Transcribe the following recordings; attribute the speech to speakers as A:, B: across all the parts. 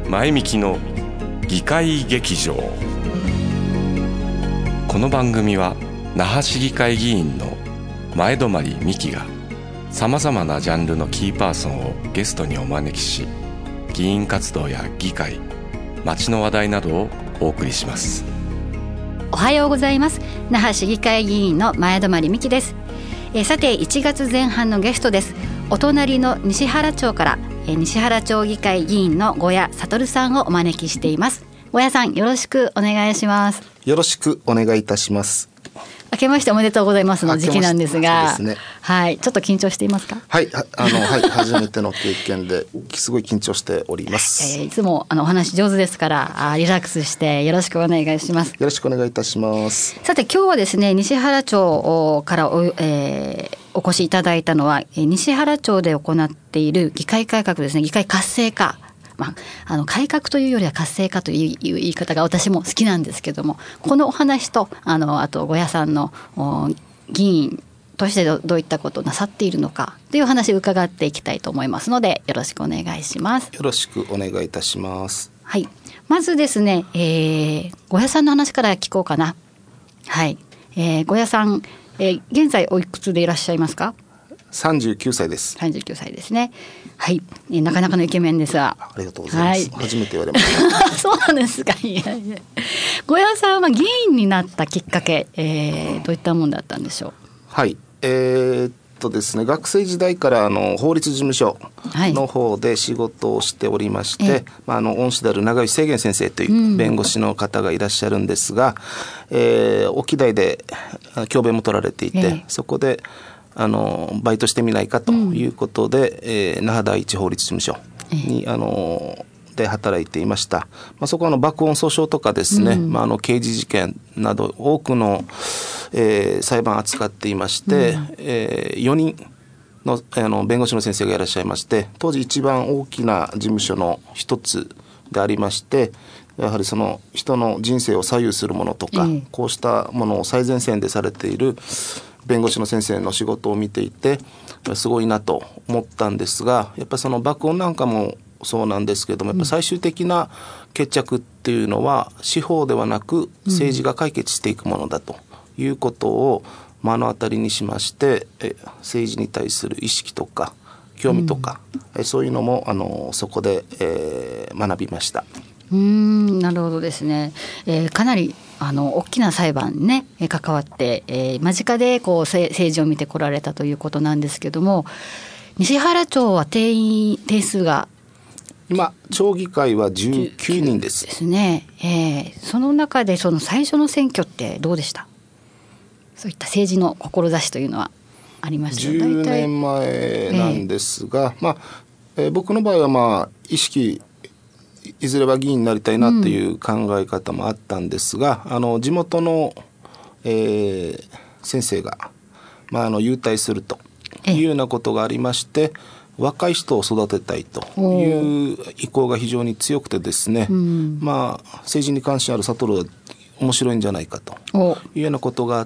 A: 前みきの議会劇場。この番組は那覇市議会議員の前泊美希がさまざまなジャンルのキーパーソンをゲストにお招きし、議員活動や議会、街の話題などをお送りします。
B: おはようございます。那覇市議会議員の前泊美希です。さて1月前半のゲストです。お隣の西原町から西原町議会議員の呉谷悟さんをお招きしています。呉谷さん、よろしくお願いします。
C: よろしくお願いいたします。
B: 明けましておめでとうございますの時期なんですが、
C: そうですね、
B: はい、ちょっと緊張していますか？
C: はい、初めての経験ですごい緊張しております。
B: いつもお話上手ですからリラックスしてよろしくお願いします。
C: よろしくお願いいたします。
B: さて今日はですね、西原町からお越しいただいたのは西原町で行っている議会改革ですね。議会活性化、改革というよりは活性化という言い方が私も好きなんですけども、このお話とあと呉谷さんの議員としてどういったことをなさっているのかという話を伺っていきたいと思いますので、よろしくお願いします。
C: よろしくお願いいたします。
B: はい、まずですね、呉谷さんの話から聞こうかな。はい、呉谷さん、現在おいくつでいらっしゃいますか
C: ？39歳です。
B: 39歳ですね。はい、なかなかのイケメンですが。
C: ありがとうございます。
B: はい、
C: 初めて言われました
B: そうなんですか。いやいや、呉谷さんは議員になったきっかけ、どういったもんだったんでしょう？
C: はい、ですね、学生時代から法律事務所の方で仕事をしておりまして、恩師である長井清源先生という弁護士の方がいらっしゃるんですが、沖大で教鞭も取られていて、そこでバイトしてみないかということで、那覇第一法律事務所にで働いていました。そこは爆音訴訟とかですね、刑事事件など多くの、裁判を扱っていまして、4人の弁護士の先生がいらっしゃいまして、当時一番大きな事務所の一つでありまして、やはりその人の人生を左右するものとか、こうしたものを最前線でされている弁護士の先生の仕事を見ていてすごいなと思ったんですが、やっぱりその爆音なんかもそうなんですけれども、やっぱ最終的な決着っていうのは司法ではなく政治が解決していくものだということを目の当たりにしまして、政治に対する意識とか興味とか、そういうのもそこで、学びました。
B: なるほどですね。かなり大きな裁判にね関わって、間近で政治を見てこられたということなんですけども、西原町は定数が
C: 今町議会は19人です。
B: ですね。その中でその最初の選挙ってどうでした？そういった政治の志というのはありました？
C: 10年前なんですが、僕の場合は意識いずれは議員になりたいなという考え方もあったんですが、地元の、先生が、優待するというようなことがありまして、若い人を育てたいという意向が非常に強くてですね、政治に関心ある悟は面白いんじゃないかというようなことがあって、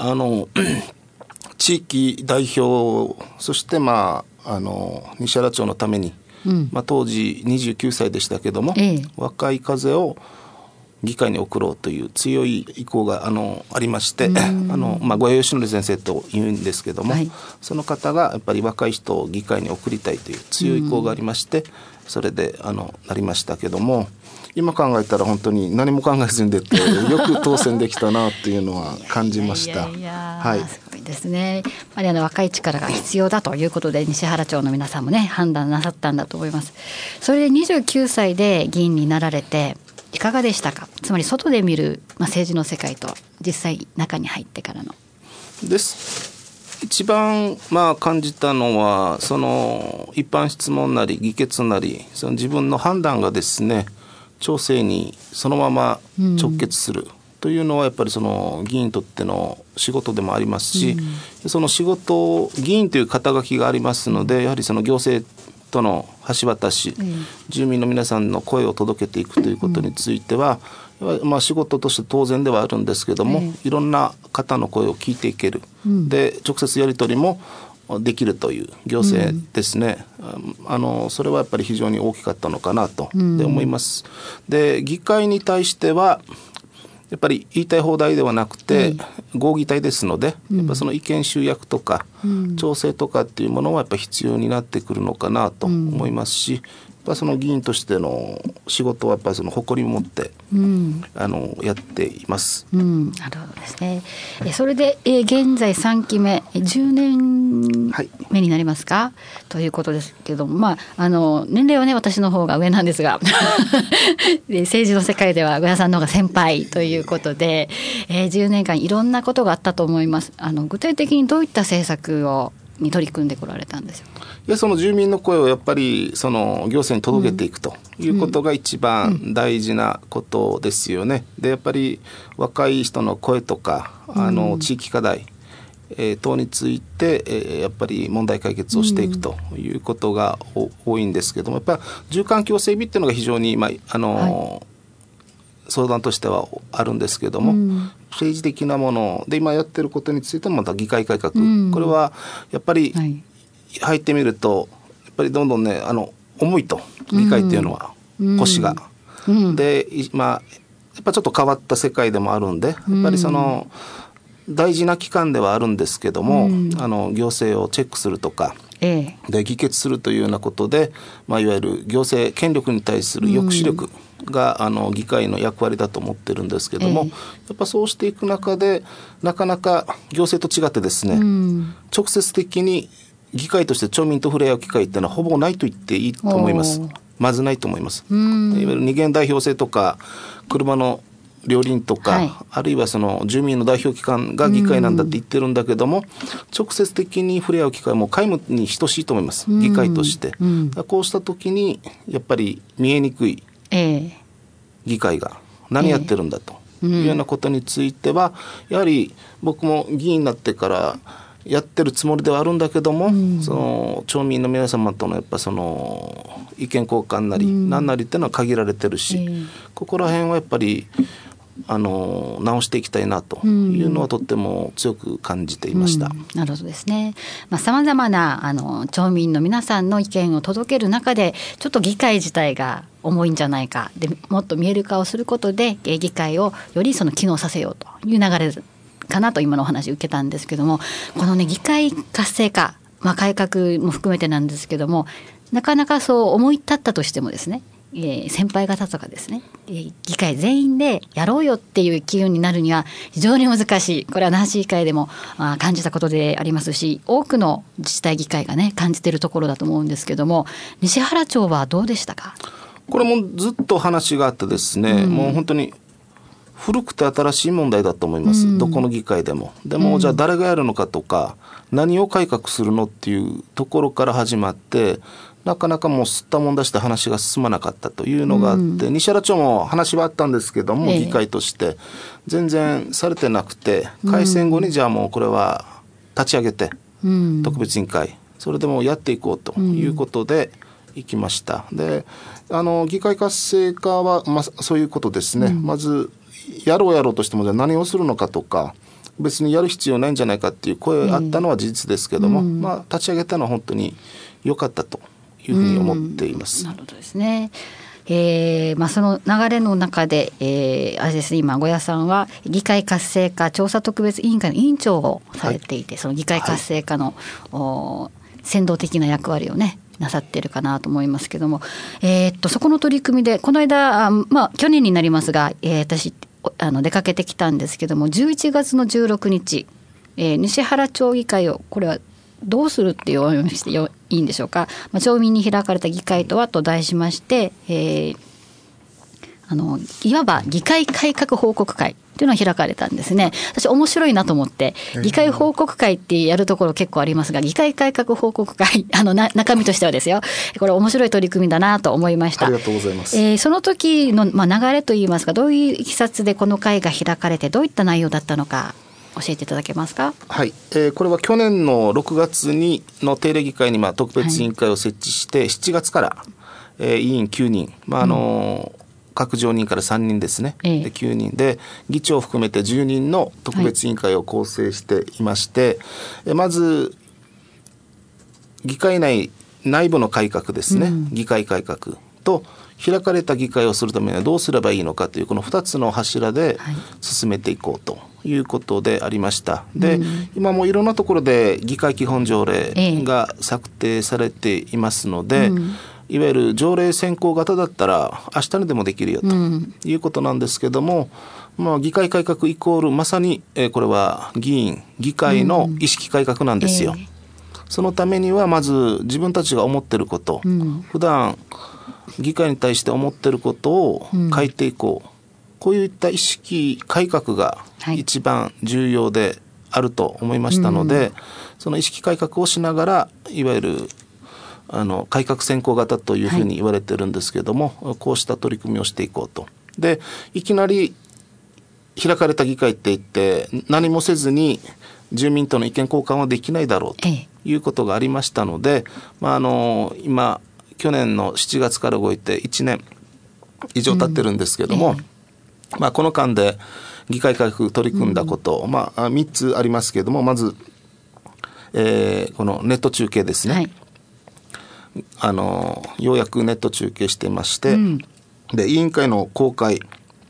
C: 地域代表、そして西原町のために、当時29歳でしたけども、若い風を議会に送ろうという強い意向がありまして、呉谷義則先生というんですけども、その方がやっぱり若い人を議会に送りたいという強い意向がありまして、それでなりましたけども、今考えたら本当に何も考えずに出てよく当選できたなというのは感じました。
B: はい、すごいですね。やっぱり若い力が必要だということで西原町の皆さんもね判断なさったんだと思います。それで29歳で議員になられていかがでしたか？つまり外で見る、政治の世界と実際中に入ってからの
C: です。一番感じたのはその一般質問なり議決なりその自分の判断がですね町政にそのまま直結するというのはやっぱりその議員にとっての仕事でもありますし、その仕事議員という肩書きがありますので、やはりその行政との橋渡し、住民の皆さんの声を届けていくということについては、仕事として当然ではあるんですけども、いろんな方の声を聞いていける、で直接やり取りもできるという行政ですね、それはやっぱり非常に大きかったのかなと思います。で議会に対してはやっぱり言いたい放題ではなくて合議体ですので、やっぱその意見集約とか調整とかっていうものはやっぱ必要になってくるのかなと思いますし、やっぱその議員としての仕事はやっぱりその誇りを持って、やっています。
B: なるほどですね。それで、現在3期目10年目になりますか、はい、ということですけども、年齢はね私の方が上なんですが政治の世界では上田さんの方が先輩ということで、10年間いろんなことがあったと思います。具体的にどういった政策に取り組んでこられたんですよ。
C: いや、その住民の声をやっぱりその行政に届けていくということが一番大事なことですよね。でやっぱり若い人の声とか地域課題、等について、やっぱり問題解決をしていくということが多いんですけども、やっぱり住環境整備っていうのが非常に相談としてはあるんですけども、政治的なもので今やってることについてもまた議会改革、これはやっぱり入ってみるとやっぱりどんどんね重いと議会っていうのは腰が、でやっぱちょっと変わった世界でもあるんで、やっぱりその大事な機関ではあるんですけども、行政をチェックするとか、で議決するというようなことで、いわゆる行政権力に対する抑止力が議会の役割だと思ってるんですけども、やっぱそうしていく中でなかなか行政と違ってですね、直接的に議会として町民と触れ合う機会っていうのはほぼないと言っていいと思います。まずないと思います。いわゆる二元代表制とか車の両輪とか、あるいはその住民の代表機関が議会なんだって言ってるんだけども、直接的に触れ合う機会も皆無に等しいと思います、議会として。こうした時にやっぱり見えにくい議会が何やってるんだというようなことについては、やはり僕も議員になってからやってるつもりではあるんだけども、その町民の皆様とのやっぱその意見交換なり何なりっていうのは限られてるし、ここら辺はやっぱり直していきたいなというのはとっても強く感じていました。
B: なるほどですね。さまざまな町民の皆さんの意見を届ける中でちょっと議会自体が重いんじゃないかで、もっと見える化をすることで議会をよりその機能させようという流れかなと今のお話受けたんですけども、このね議会活性化、改革も含めてなんですけども、なかなかそう思い立ったとしてもですね、先輩方とかですね、議会全員でやろうよっていう機運になるには非常に難しい。これは那覇市議会でも感じたことでありますし、多くの自治体議会がね感じているところだと思うんですけども、西原町はどうでしたか？
C: これもずっと話があってですね、もう本当に古くて新しい問題だと思います、どこの議会でも。でも、じゃあ誰がやるのかとか何を改革するのっていうところから始まって、なかなかもう吸ったもんだして話が進まなかったというのがあって、西原町も話はあったんですけども、議会として全然されてなくて、改選後にじゃあもうこれは立ち上げて、特別委員会それでもやっていこうということで行きました。で議会活性化は、そういうことですね、まずやろうとしてもじゃあ何をするのかとか、別にやる必要ないんじゃないかっていう声があったのは事実ですけども、立ち上げたのは本当に良かったというふうに思っています。
B: なるほどですね。その流れの中で、あれですね、今小谷さんは議会活性化調査特別委員会の委員長をされていて、その議会活性化の、先導的な役割をねなさっているかなと思いますけども、そこの取り組みでこの間去年になりますが、私出かけてきたんですけども、11月の16日、西原町議会をこれはどうするっていうお読みしていいんでしょうか。町民に開かれた議会とはと題しまして、いわば議会改革報告会というのが開かれたんですね。私面白いなと思って、議会報告会ってやるところ結構ありますが、議会改革報告会中身としてはですよ、これ面白い取り組みだなと思いました。
C: ありがとうございます。
B: その時の、流れといいますか、どういういきさつでこの会が開かれてどういった内容だったのか教えていただけますか？
C: はい、これは去年の6月の定例議会に特別委員会を設置して、7月から、委員9人、各常任から3人ですね、で9人で議長を含めて10人の特別委員会を構成していまして、まず議会内部の改革ですね、議会改革と開かれた議会をするためにはどうすればいいのかというこの2つの柱で進めていこうということでありました。で、今もいろんなところで議会基本条例が策定されていますので、いわゆる条例先行型だったら明日にでもできるよということなんですけども、議会改革イコールまさにこれは議会の意識改革なんですよ。そのためにはまず自分たちが思っていること、普段議会に対して思っていることを書いていこう、こういった意識改革が一番重要であると思いましたので、その意識改革をしながらいわゆる改革先行型というふうに言われてるんですけども、こうした取り組みをしていこうと。で、いきなり開かれた議会って言って何もせずに住民との意見交換はできないだろうということがありましたので、今去年の7月から動いて1年以上経ってるんですけども、この間で議会改革取り組んだこと、3つありますけども、まず、このネット中継ですね、ようやくネット中継してまして、で委員会の公開、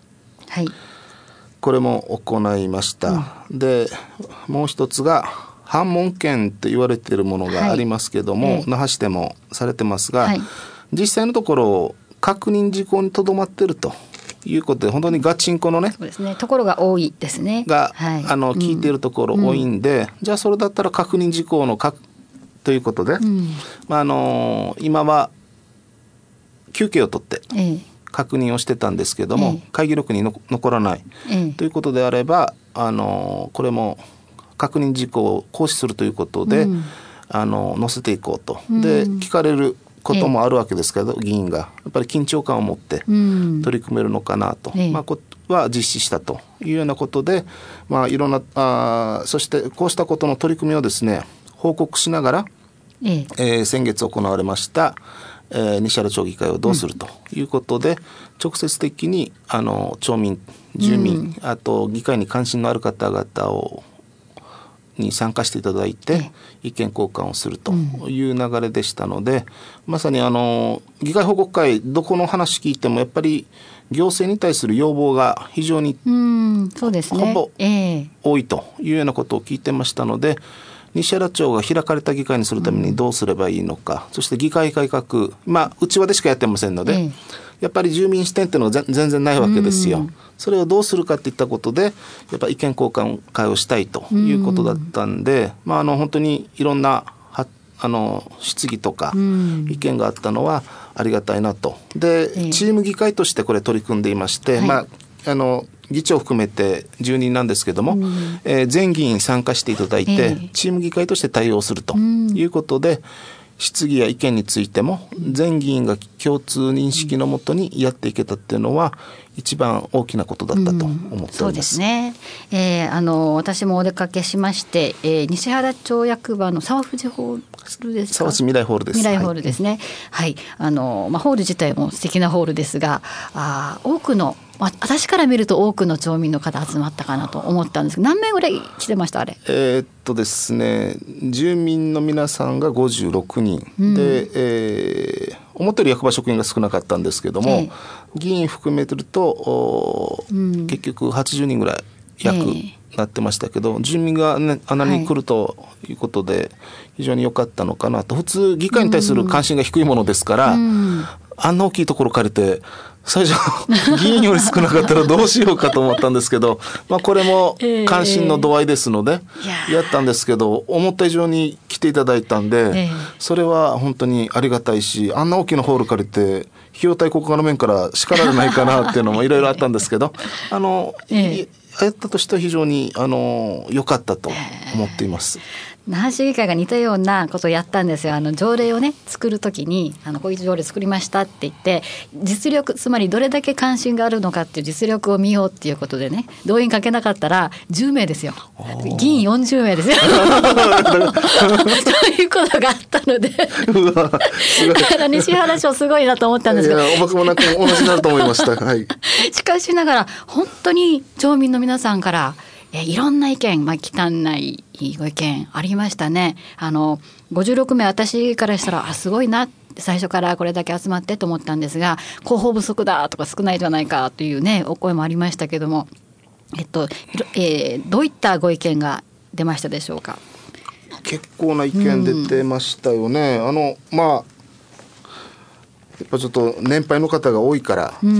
C: これも行いました。でもう一つが反問権と言われているものがありますけども、那覇市でもされてますが、実際のところ確認事項にとどまっているということで、本当にガチンコのね、
B: そうですね、ところが多いですね
C: が、聞いているところ多いんで、じゃあそれだったら確認事項のということで、今は休憩を取って確認をしてたんですけども、会議録に残らない、ということであれば、これも確認事項を行使するということで、載せていこうと。で聞かれることもあるわけですけど、議員がやっぱり緊張感を持って取り組めるのかなと、は実施したというようなことで、いろんなそしてこうしたことの取り組みをですね報告しながら、先月行われました西原町議会をどうするということで、直接的に町民、住民、あと議会に関心のある方々に参加していただいて意見交換をするという流れでしたので、まさに議会報告会どこの話聞いてもやっぱり行政に対する要望が非常に
B: そうですね、
C: ほぼ多いというようなことを聞いてましたので、西原町が開かれた議会にするためにどうすればいいのか、そして議会改革、内輪でしかやってませんので、やっぱり住民視点っていうのが全然ないわけですよ。それをどうするかっていったことでやっぱり意見交換会をしたいということだったんで、本当にいろんな質疑とか意見があったのはありがたいなと。でチーム議会としてこれ取り組んでいまして、議長含めて10人なんですけども、全議員参加していただいて、チーム議会として対応するということで、質疑や意見についても全議員が共通認識のもとにやっていけたっていうのは一番大きなことだったと思っております。
B: そうですね、私もお出かけしまして、西原町役場の沢藤ホールですか、
C: 沢藤未来ホールです。
B: 未来ホールですね、ホール自体も素敵なホールですが、多くの私から見ると多くの町民の方集まったかなと思ったんですけど、何名ぐらい来てましたあれ？
C: ですね、住民の皆さんが56人、で、思ったより役場職員が少なかったんですけども、議員含めてると、結局80人ぐらい約なってましたけど、住民がね穴に来るということで非常に良かったのかなと。普通議会に対する関心が低いものですから、あんな大きいところ借りて最初議員より少なかったらどうしようかと思ったんですけど、これも関心の度合いですのでやったんですけど、思った以上に来ていただいたんで、それは本当にありがたいし、あんな大きなホール借りて費用対効果の面から叱られないかなっていうのもいろいろあったんですけど、やったとしては非常に良かったと思っています。
B: 那覇市議会が似たようなことをやったんですよ。条例をね作るときにこういう条例作りましたって言って、実力、つまりどれだけ関心があるのかっていう実力を見ようっていうことでね、動員かけなかったら10名ですよ、議員40名ですよということがあったので西原町すごいなと思ったんですけど、
C: 僕も同じになると思いました、し
B: かしながら本当に町民の皆さんからいろんな意見、忌憚ないご意見ありましたね。56名私からしたらすごいな、最初からこれだけ集まってと思ったんですが、広報不足だとか少ないじゃないかというねお声もありましたけども、どういったご意見が出ましたでしょうか。
C: 結構な意見出てましたよね。やっぱちょっと年配の方が多いから、議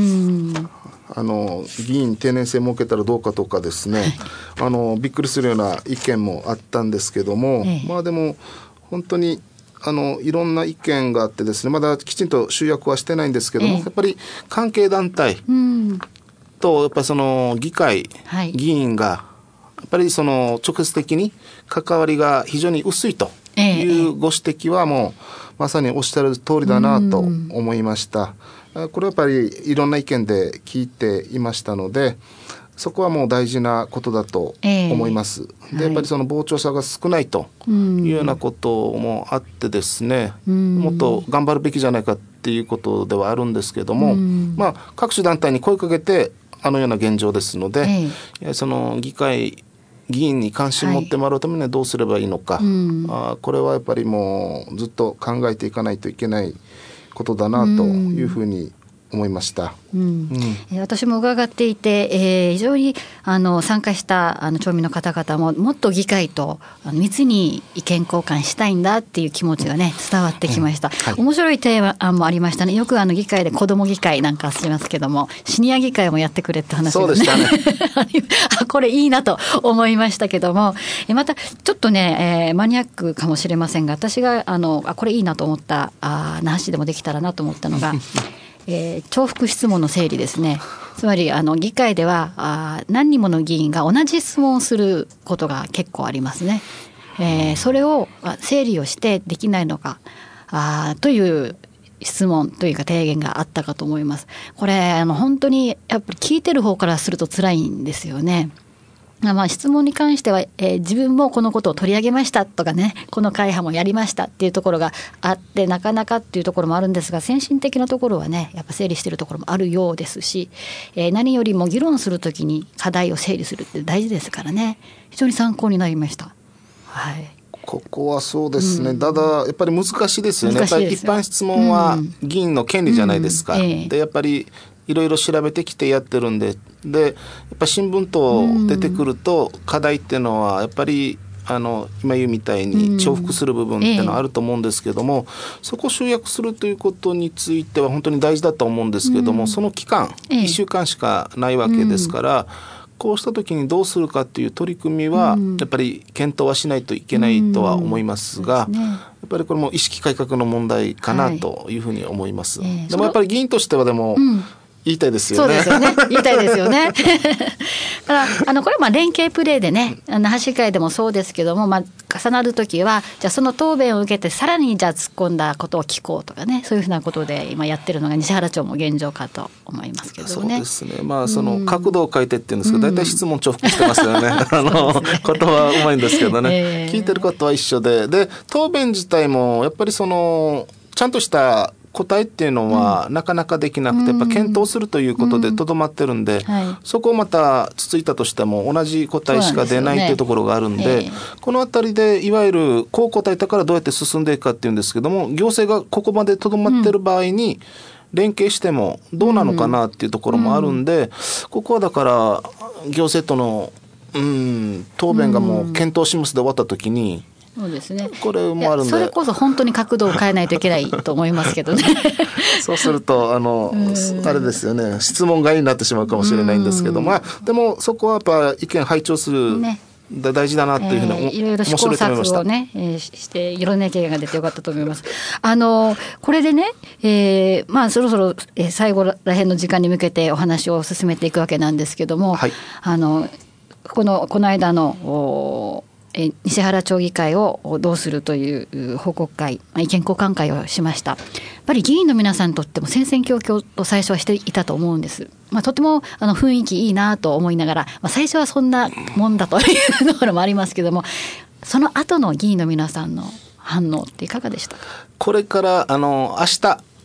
C: 員定年制設けたらどうかとかですね、びっくりするような意見もあったんですけども、でも本当にいろんな意見があってですね、まだきちんと集約はしてないんですけども、やっぱり関係団体とやっぱりその議会、議員がやっぱりその直接的に関わりが非常に薄いというご指摘はもうまさにおっしゃる通りだなと思いました。これはやっぱりいろんな意見で聞いていましたので、そこはもう大事なことだと思います。でやっぱりその傍聴者が少ないというようなこともあってですね、もっと頑張るべきじゃないかっていうことではあるんですけども、各種団体に声かけてような現状ですので、その議会議員に関心を持ってもらうためにはどうすればいいのか、これはやっぱりもうずっと考えていかないといけないことだなというふうに思いました。
B: 私も伺っていて、非常に参加した町民の方々ももっと議会と密に意見交換したいんだっていう気持ちがね伝わってきました。面白い提案もありましたね。よく議会で子ども議会なんかしますけども、シニア議会もやってくれって話がね、
C: そうでしたね
B: これいいなと思いましたけども、またちょっとね、マニアックかもしれませんが、私がこれいいなと思った那覇市でもできたらなと思ったのが重複質問の整理ですね。つまり議会では何人もの議員が同じ質問をすることが結構ありますね。それを整理をしてできないのかという質問というか提言があったかと思います。これ本当にやっぱり聞いてる方からすると辛いんですよね。質問に関しては、自分もこのことを取り上げましたとかね、この会派もやりましたっていうところがあって、なかなかっていうところもあるんですが、先進的なところはねやっぱ整理しているところもあるようですし、何よりも議論するときに課題を整理するって大事ですからね、非常に参考になりました。
C: ここはそうですね、ただやっぱり難しいですよね。やっぱり一般質問は議員の権利じゃないですか。でやっぱりいろいろ調べてきてやってるんで、やっぱ新聞と出てくると課題っていうのはやっぱり今言うみたいに重複する部分っていうのはあると思うんですけども、そこを集約するということについては本当に大事だと思うんですけども、その期間1週間しかないわけですから、こうした時にどうするかっていう取り組みはやっぱり検討はしないといけないとは思いますが、やっぱりこれも意識改革の問題かなというふうに思います。でもやっぱり議員としてはでも言いたいですよね。
B: そうですよね。言いたいですよね。だからこれは連携プレーでね、那覇市会でもそうですけども、重なるときはじゃあその答弁を受けてさらにじゃあ突っ込んだことを聞こうとかね、そういうふうなことで今やってるのが西原町も現状かと思いますけどね。
C: そうですね。その角度を変えてって言うんですけど、大体質問重複してますよね。言葉うまいんですけどね、聞いてることは一緒で、答弁自体もやっぱりちゃんとした答えっていうのはなかなかできなくて、やっぱ検討するということでとどまってるんで、そこをまたつついたとしても同じ答えしか出ないというところがあるんで、このあたりでいわゆるこう答えたからどうやって進んでいくかっていうんですけども、行政がここまでとどまってる場合に連携してもどうなのかなっていうところもあるんで、ここはだから行政との答弁がもう検討しますで終わった時に、
B: そうですね、
C: これもあるんで、
B: それこそ本当に角度を変えないといけないと思いますけどね。
C: そうするとあれですよね、質問外になってしまうかもしれないんですけど、でもそこはやっぱ意見拝聴する、大事だなというふうに
B: いろいろ試行錯誤をね、していろんな意見が出てよかったと思います。これでね、そろそろ最後らへんの時間に向けてお話を進めていくわけなんですけども、この間の西原町議会をどうするという報告会、意見交換会をしました。やっぱり議員の皆さんにとっても戦々恐々と最初はしていたと思うんです。とても雰囲気いいなと思いながら、最初はそんなもんだというところもありますけども、その後の議員の皆さんの反応っていかがでしたか？
C: これから明日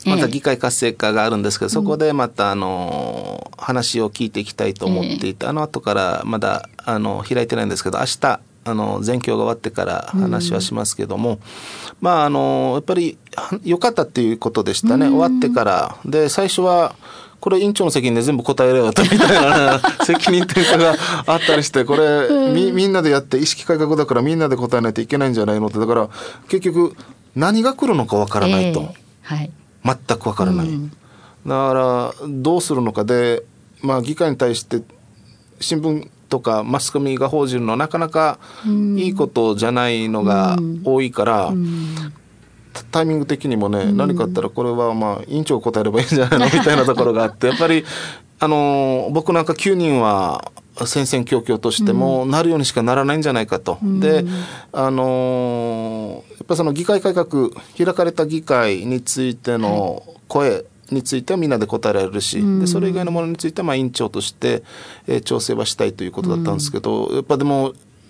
C: また議会活性化があるんですけど、そこでまた話を聞いていきたいと思っていて、後からまだ開いてないんですけど、明日全教が終わってから話はしますけども、やっぱり良かったっていうことでしたね。終わってからで、最初はこれ委員長の責任で全部答えられよとみたいな責任転嫁があったりして、これみんなでやって意識改革だからみんなで答えないといけないんじゃないのって、だから結局何が来るのかわからないと、全くわからない、だからどうするのかで、議会に対して新聞とかマスコミが報じるのはなかなかいいことじゃないのが多いから、タイミング的にもね、何かあったらこれは委員長答えればいいんじゃないのみたいなところがあって、やっぱり僕なんか9人は戦々恐々としてもなるようにしかならないんじゃないかと、でやっぱりその議会改革、開かれた議会についての声についてはみんなで答えられるし、でそれ以外のものについては委員長として、調整はしたいということだったんですけど、やっぱでも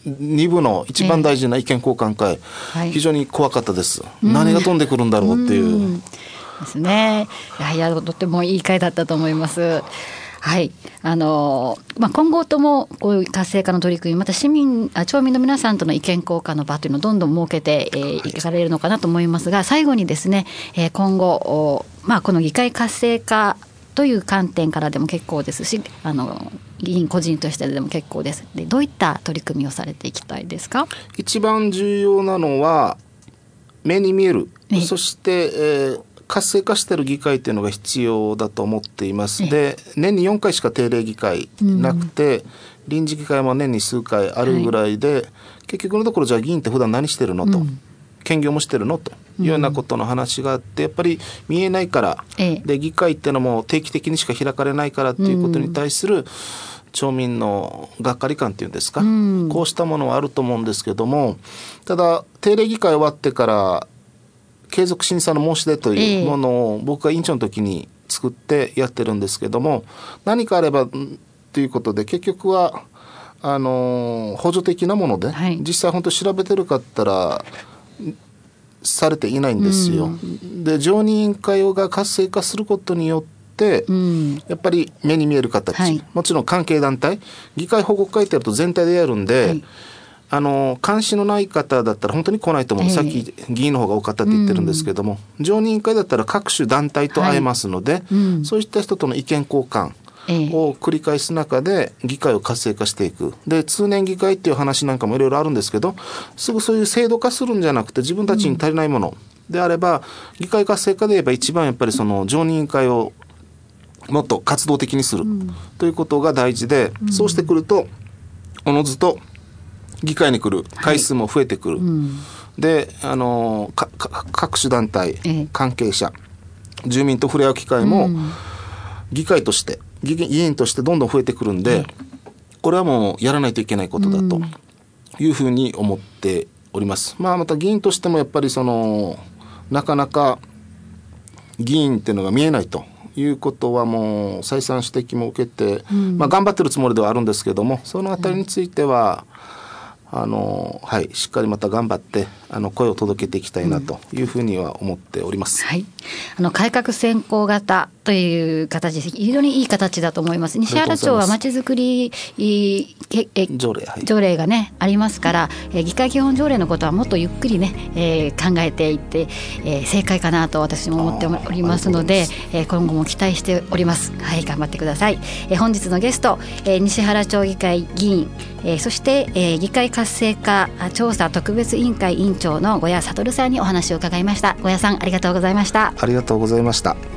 C: 2部の一番大事な意見交換会、非常に怖かったです、何が飛んでくるんだろうっていう、
B: ですね。いやとてもいい会だったと思います。はい、今後ともこういう活性化の取り組み、また町民の皆さんとの意見交換の場というのをどんどん設けていかれるのかなと思いますが、最後にですね、今後この議会活性化という観点からでも結構ですし、議員個人としてでも結構です。でどういった取り組みをされていきたいですか？
C: 一番重要なのは目に見える、そして、活性化している議会というのが必要だと思っています。で年に4回しか定例議会なくて、臨時議会も年に数回あるぐらいで、結局のところじゃあ議員って普段何してるのと、兼業もしてるのというようなことの話があって、やっぱり見えないから、で議会っていうのも定期的にしか開かれないからっていうことに対する町民のがっかり感っていうんですか、こうしたものはあると思うんですけども、ただ定例議会終わってから継続審査の申し出というものを僕が委員長の時に作ってやってるんですけども、何かあればということで、結局は補助的なもので、実際本当調べてるかったらされていないんですよ。で常任委員会が活性化することによってやっぱり目に見える形、もちろん関係団体、議会報告会ってやると全体でやるんで、関心のない方だったら本当に来ないと思う、さっき議員の方が多かったって言ってるんですけども、常任委員会だったら各種団体と会えますので、そういった人との意見交換を繰り返す中で議会を活性化していく。で通年議会っていう話なんかもいろいろあるんですけど、すぐそういう制度化するんじゃなくて、自分たちに足りないものであれば、議会活性化で言えば一番やっぱりその常任委員会をもっと活動的にするということが大事で、そうしてくるとおのずと議会に来る回数も増えてくる、で各種団体、関係者、住民と触れ合う機会も議会として議員としてどんどん増えてくるんで、これはもうやらないといけないことだというふうに思っております。また議員としてもやっぱりなかなか議員っていうのが見えないということはもう再三指摘も受けて、頑張ってるつもりではあるんですけども、そのあたりについてはしっかりまた頑張って声を届けていきたいなというふうには思っております。
B: 改革先行型という形で非常にいい形だと思います。西原町はまちづくり条例がねありますから、議会基本条例のことはもっとゆっくりね、考えていって、正解かなと私も思っておりますので、今後も期待しております。頑張ってください。本日のゲスト、西原町議会議員、そして、議会活性化調査特別委員会委員長の呉谷悟さんにお話を伺いました。呉谷さん、ありがとうございました。
C: ありがとうございました。